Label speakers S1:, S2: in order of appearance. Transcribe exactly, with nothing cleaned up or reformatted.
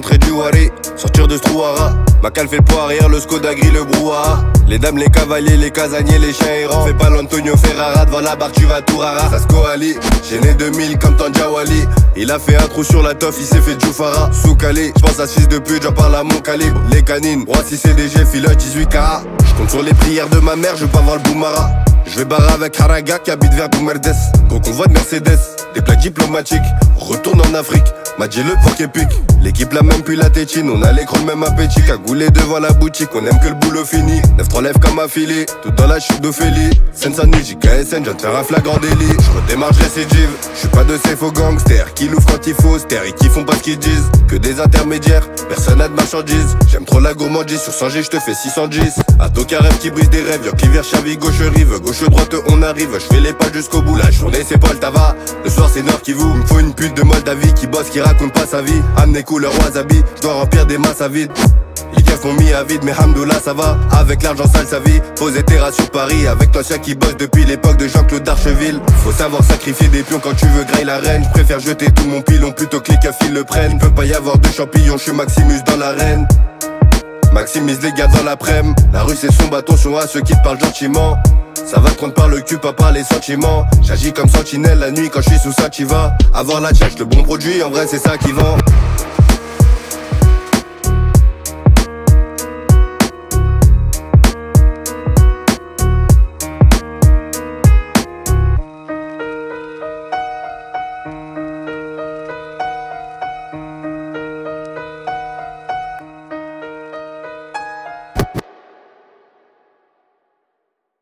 S1: l'entrée du Wari. Sortir de Strouara, Macal fait le poids arrière, le Skoda gris, le brouhaha. Les dames, les cavaliers, les casaniers, les chiens errants. Fais pas l'Antonio Ferrara, devant la barre tu vas tout rara. Sasko Ali, gêné deux mille comme Tanjawali. Il a fait un trou sur la toffe, il s'est fait Djoufara. Soukali, j'pense à ce fils de pute, j'en parle à mon calibre. Les canines, roi si C D G, filoche dix-huit K. J'compte sur les prières de ma mère, je veux pas voir le Boumara. Je vais barrer avec Haraga qui habite vers Boumerdes. Gros convoi de Mercedes, des plaques diplomatiques. Retourne en Afrique, m'a dit le porc épique. L'équipe la même puis la tétine, on a l'écran le même appétit. Cagoulé devant la boutique, on aime que le boulot fini. neuf trois lèvres comme affilé, tout dans la chute d'Ophélie. Seine-Saint-Denis, J K S N, j'viens de faire un flagrant délit. J'redémarre, j'récidive, j'suis pas de ces faux gangsters qui l'ouvrent quand il faut, stère et qui font pas ce qu'ils disent. Que des intermédiaires, personne n'a de marchandise. J'aime trop la gourmandise, sur cent G j'te fais six cent dix. À Toka rêve qui brise des rêves, y'a qui vire Chavi, gauche rive, gauche droite on arrive. J'fais les pas jusqu'au bout, la journée c'est pas le tabac. Le soir c'est Nord qui vous, il me faut une pute de Moldavie qui bosse, qui raconte pas sa vie. Amenez couleur wasabi, j'dois remplir des masses à vide. Les keufs m'ont mis à vide, mais hamdoullah ça va. Avec l'argent sale sa vie, posé terrasse sur Paris. Avec l'ancien qui bosse depuis l'époque de Jean-Claude Darcheville. Faut savoir sacrifier des pions quand tu veux grailler la reine. J'préfère jeter tout mon pilon plutôt que les keufs ils le prennent. Peut pas y avoir de champignons, j'suis Maximus dans l'arène. Maximise les gars dans l'après-midi. La rue c'est son bâton, attention à ceux qui te parlent gentiment. Ça va te prendre par le cul, pas par les sentiments. J'agis comme sentinelle la nuit quand je suis sous ça, t'y vas. Avoir la tchatche, le bon produit, en vrai c'est ça qui vend.